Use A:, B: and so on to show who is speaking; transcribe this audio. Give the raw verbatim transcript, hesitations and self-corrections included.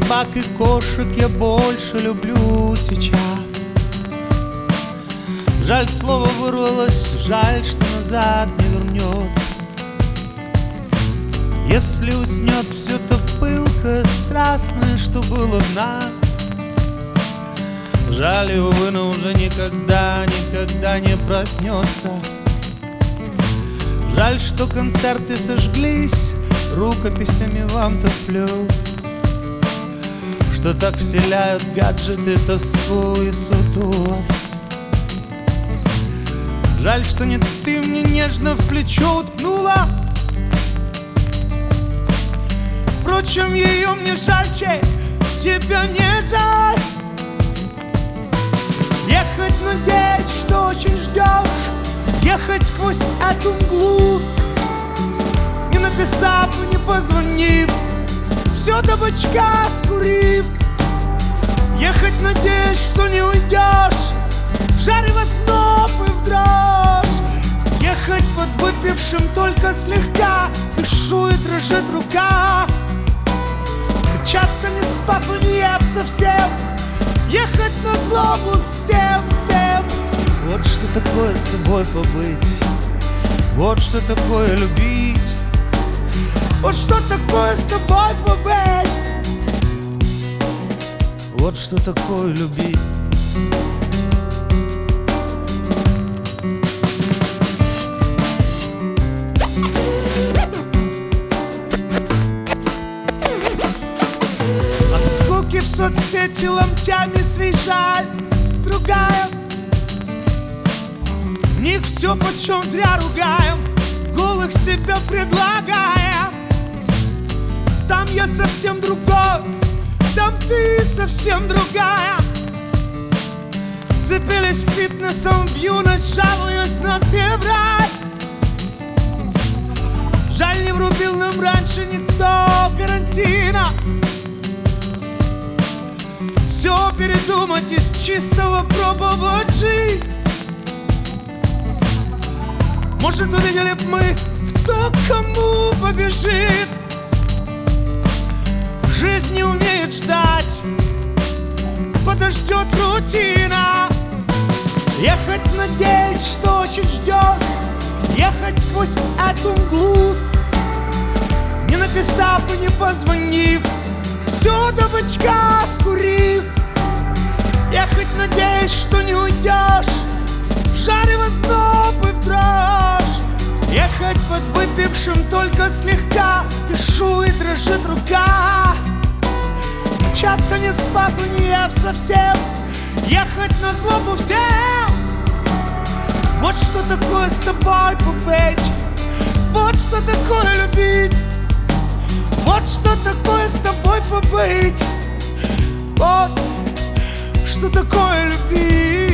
A: собак и кошек я больше люблю сейчас. Жаль, слово вырвалось, жаль, что назад не вернется. Если уснет все то пылкое, страстное, что было в нас. Жаль, увы, но уже никогда, никогда не проснется. Жаль, что концерты сожглись, рукописями вам туплю, что так вселяют гаджеты тоску и сутулость. Жаль, что не ты мне нежно в плечо уткнула. Впрочем, ее мне жальче, тебя не жаль. Ехать, надеясь, что очень ждешь, ехать сквозь эту мглу, не написав и не позвонив, все до бочка скурив. Ехать, надеясь, что не уйдешь, жарь во сноп и в дрожь. Ехать под выпившим только слегка, дышу и дрожит рука. Качаться не спав и не ев совсем, ехать на злобу всем, всем. Вот что такое с тобой побыть, вот что такое любить, вот что такое с тобой побыть, вот что такое любить. В соцсети ломтями свей жаль стругаем, в них все почем зря ругаем, голых себя предлагаем. Там я совсем другой, там ты совсем другая. Вцепились фитнесом в юность, жалуюсь на февраль. Жаль, не врубил нам раньше никто карантина. Все передумать, из чистого пробовать жить. Может, увидели б мы, кто кому побежит. Жизнь не умеет ждать, подождет рутина. Ехать, надеясь, что очень ждешь, ехать сквозь эту мглу, не написав и не позвонив, все до бочка скурив. Ехать, надеясь, что не уйдешь, в жаре возноб и в дрожь. Ехать под выпившим только слегка, пишу и дрожит рука. Мчаться не спав и не ев совсем, ехать на злобу всем. Вот что такое с тобой побыть, вот что такое любить, вот что такое с тобой побыть, вот что такое любить.